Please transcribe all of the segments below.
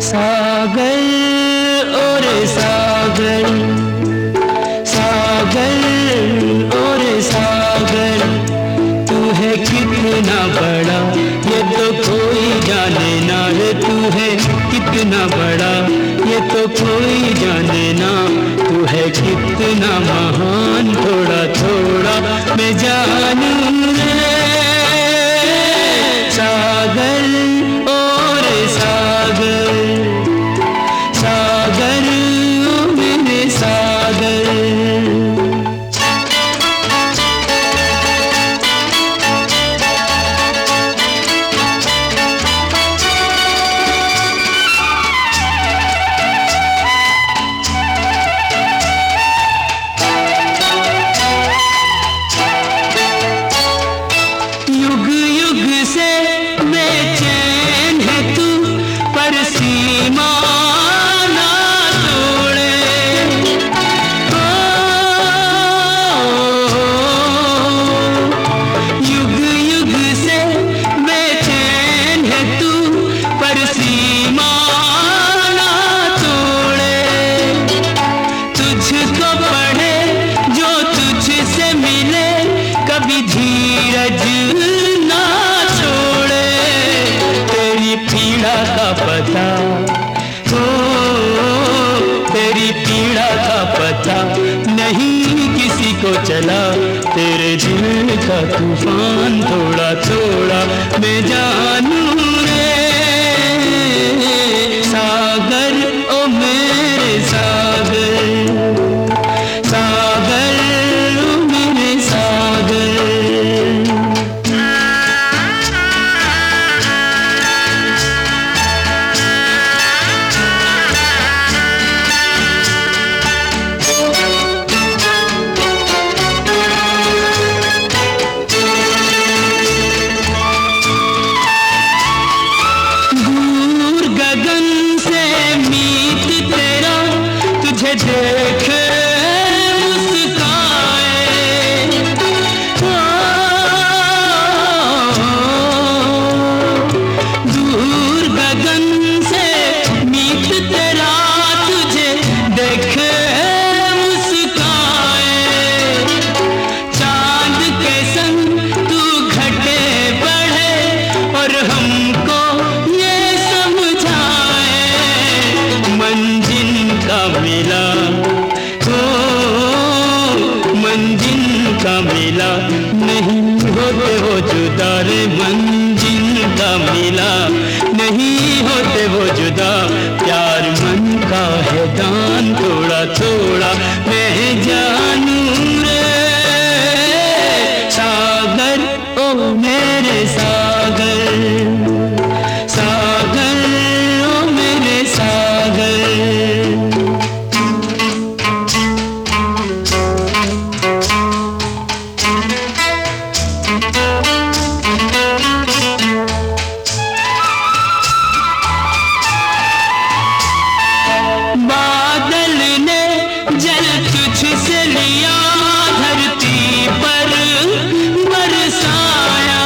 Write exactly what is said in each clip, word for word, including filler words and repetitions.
सागर और सागर, सागर और सागर, तू है कितना बड़ा ये तो कोई जाने ना रे, तू है कितना बड़ा ये तो कोई जाने ना, तू है कितना महान थोड़ा थोड़ा मैं जानूं रे। सागर और सागर, सागर ओ मेरे सागर। युग युग से बेचैन है तू, पर सीमा ना तोड़े। युग युग से बेचैन है तू, पर सीमा ना तोड़े। तुझको पढ़े जो तुझसे मिले, कभी धीरज ना छोड़े। तेरी पीड़ा का पता हो, तेरी पीड़ा का पता नहीं किसी को चला, तेरे दिल का तूफान थोड़ा थोड़ा मैं जानूं रे। सागर ओ मेरे सागर, सागर ओ मेरे सागर। दूर गगन से मीत तेरा तुझे देखे मुस्काए। दूर गगन से मीत तेरा तुझे देखे मुस्काए। चांद के संग तू घटे बढ़े और हमको ये समझाए। मंजिल का मिला हो, मंजिल का मिला नहीं होते वो जुदा रे। मंजिल का मिला नहीं होते वो जुदा, प्यार मन का है दान थोड़ा थोड़ा मैं जानूं रे। सागर ओ मेरे सागर, सागर ओ मेरे सागर। बादल ने जल तुझसे लिया, धरती पर बरसाया।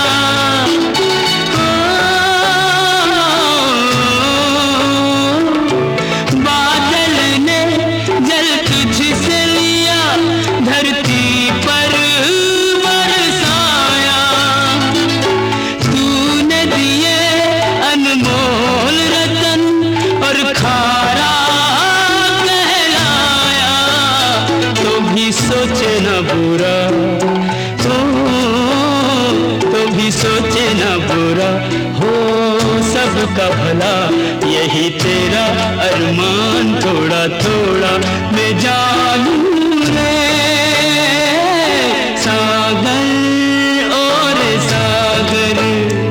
बादल ने जल तुझसे लिया, धरती पर बरसाया। तूने दिए अनमोल रतन और खारा कहलाया। तो भी सोचे न बुरा हो, तो भी सोचे न बुरा हो सबका भला, यही तेरा अरमान थोड़ा थोड़ा मैं जानूं रे। सागर और सागर,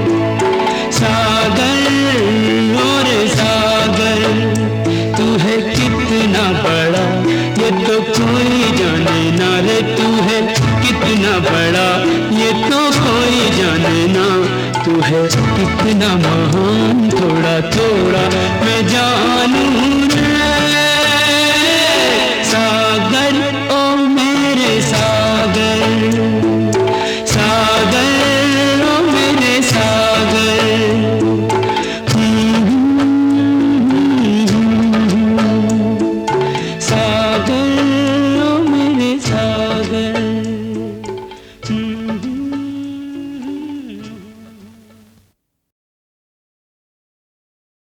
सागर और सागर, तू है कितना बड़ा ये तो कोई जाने ना रे। तू है कितना बड़ा ये तो कोई जाने ना, तू है कितना महान थोड़ा थोड़ा मैं जानूं रे।